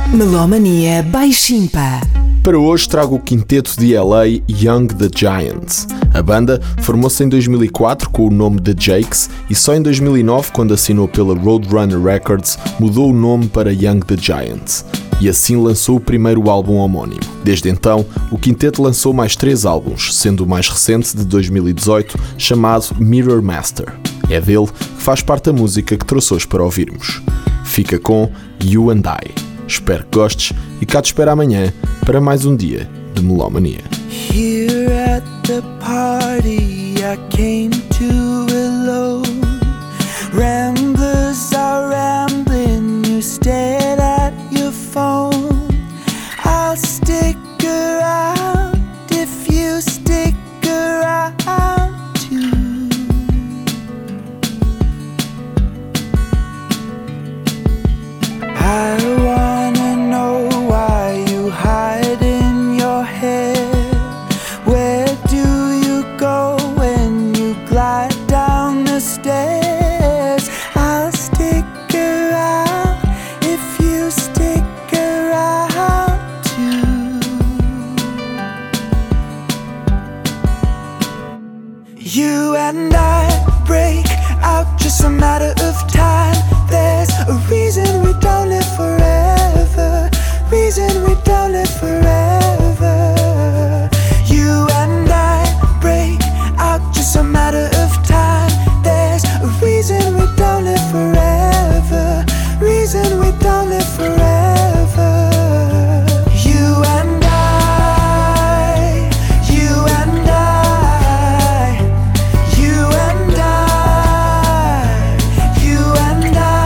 Melomania by Shimpa. Para hoje trago o quinteto de LA Young the Giants. A banda formou-se em 2004 com o nome The Jakes e só em 2009, quando assinou pela Roadrunner Records, mudou o nome para Young the Giants. E assim lançou o primeiro álbum homónimo. Desde então, o quinteto lançou mais 3 álbuns, sendo o mais recente de 2018, chamado Mirror Master. É dele que faz parte a música que trouxe hoje para ouvirmos. Fica com You and I. Espero que gostes e cá te espero amanhã para mais um dia de Melomania. Here at the party I came to alone. Ramblers are rambling, you stared at your phone. I'll stick around if you stick around too. I wanna know why you hide in your head. Where do you go when you glide down the stairs? I'll stick around if you stick around too. You and I break out just a matter of time. There's a reason we don't live forever. Reason we don't live forever. You and I break out just a matter of time. There's a reason we don't live forever. Reason we don't live forever. You and I, you and I, you and I, you and I.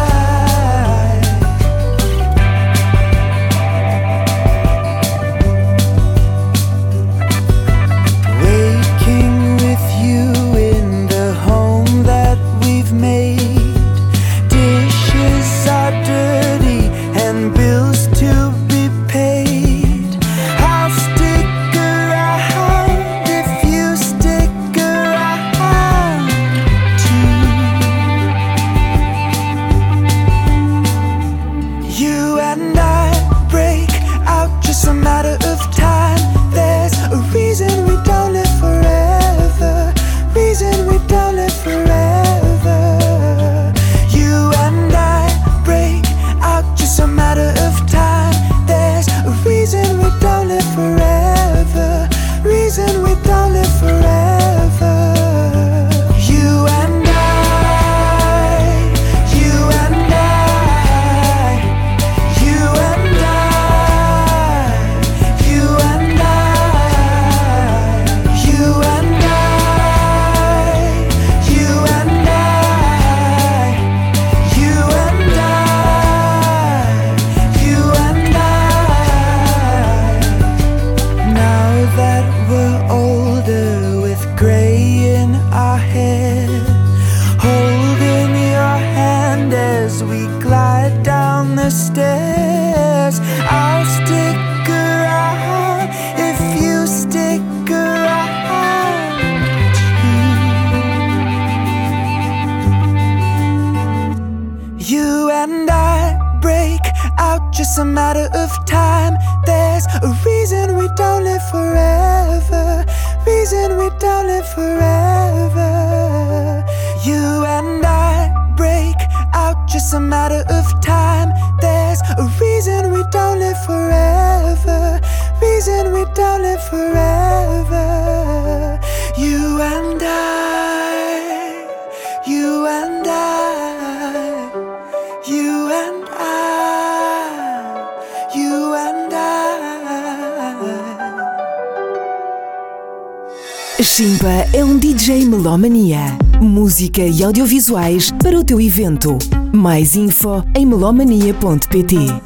Waking with you in the home that we've made. Dishes are dirty and bills to be paid. I'll stick around if you stick around too. You and I break out just a matter of time. There's a reason we don't live forever. Reason we don't live forever. You and I break out just a matter of time. There's a reason we don't live forever. Reason we don't live forever. You and I, you and I, you and I, you and I, you and I, you and I, you and I, you and I. Now that we're older with gray in our hair, holding your hand as we glide down the stairs. I'll stick around if you stick around too. You and I break out just a matter of time. There's a reason we don't live forever. Reason we don't live forever. You and I break out just a matter of time. There's a reason we don't live forever. Reason we don't live forever. You and I, you and I, you and I, you and I. Shimpa é um DJ Melomania. Música e audiovisuais para o teu evento. Mais info em melomania.pt.